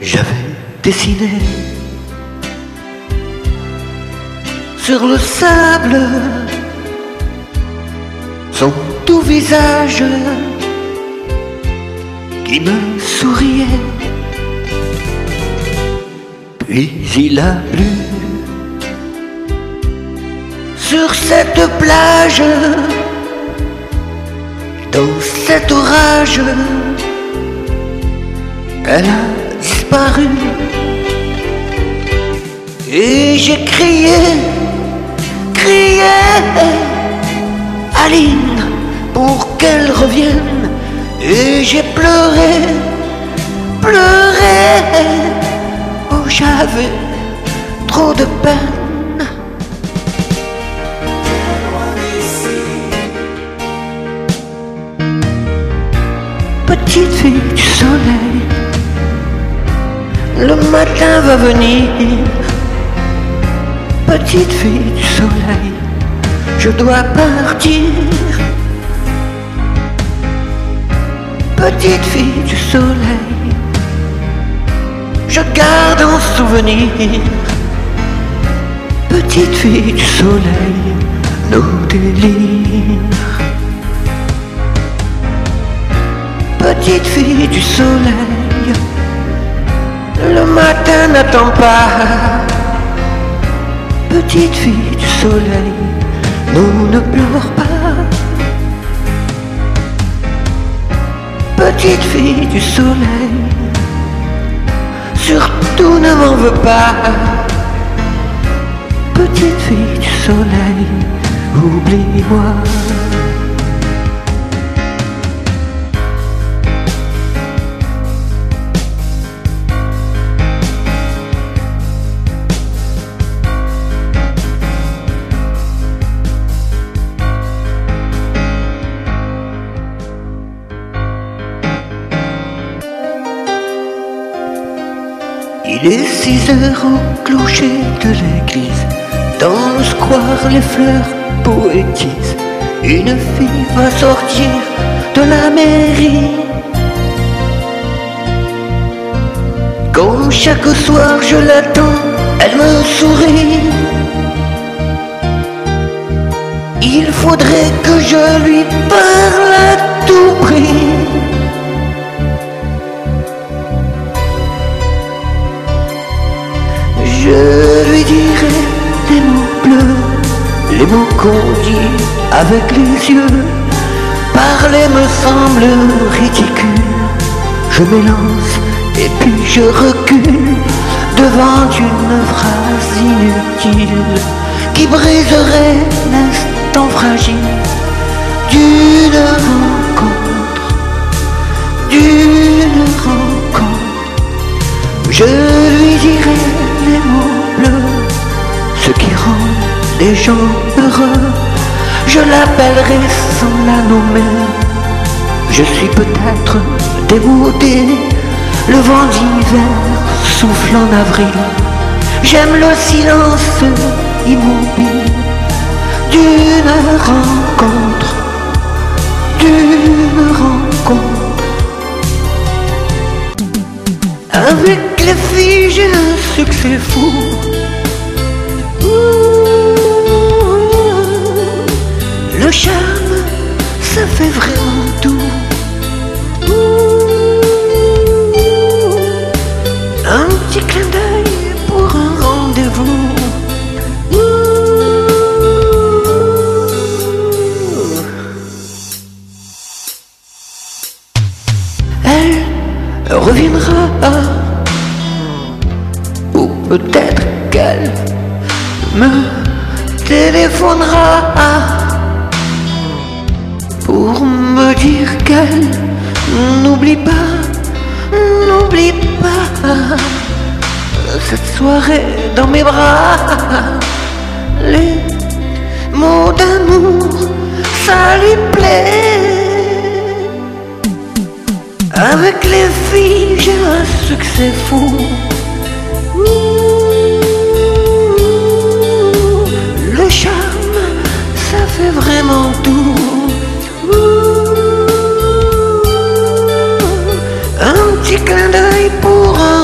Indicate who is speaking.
Speaker 1: J'avais dessiné sur le sable son doux visage qui me souriait. Puis il a plu sur cette plage, dans cet orage, elle a disparu. Et j'ai crié, crié, Aline, pour qu'elle revienne. Et j'ai pleuré, pleuré, oh j'avais trop de peine. Petite fille du soleil, le matin va venir. Petite fille du soleil, je dois partir. Petite fille du soleil, je garde en souvenir. Petite fille du soleil, nos délires. Petite fille du soleil, le matin n'attend pas. Petite fille du soleil, nous ne pleure pas. Petite fille du soleil, surtout ne m'en veux pas. Petite fille du soleil, oublie-moi. Il est 6 heures au clocher de l'église. Dans le square, les fleurs poétisent. Une fille va sortir de la mairie. Comme chaque soir je l'attends, elle me sourit. Il faudrait que je lui parle à tout prix. Je lui dirai des mots bleus, les mots qu'on dit avec les yeux. Parler me semble ridicule. Je m'élance et puis je recule devant une phrase inutile qui briserait l'instant fragile d'une rencontre, d'une rencontre. Je lui dirai les mots bleus, ce qui rend les gens heureux. Je l'appellerai sans la nommer. Je suis peut-être démodé, le vent d'hiver souffle en avril. J'aime le silence immobile d'une rencontre, d'une rencontre. Avec les filles, j'ai un succès fou. Le charme, ça fait vraiment tout. Un petit clin d'œil pour un rendez-vous. Elle reviendra, ou peut-être qu'elle me téléphonera pour me dire qu'elle n'oublie pas, n'oublie pas cette soirée dans mes bras. Les mots d'amour, ça lui plaît. Avec les filles, j'ai un succès fou. Le charme, ça fait vraiment tout. Un petit clin d'œil pour un